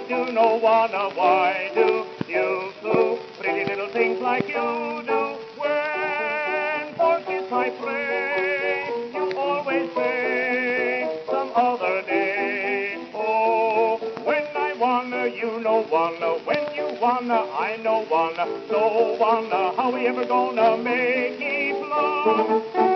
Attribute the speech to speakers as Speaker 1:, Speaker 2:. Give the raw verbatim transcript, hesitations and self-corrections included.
Speaker 1: do, no wanna, why do you do pretty little things like you do? When for kiss I pray, you always say some other day. Oh, when I wanna, you no wanna, when you wanna, I no wanna, so wanna, how we ever gonna make it love?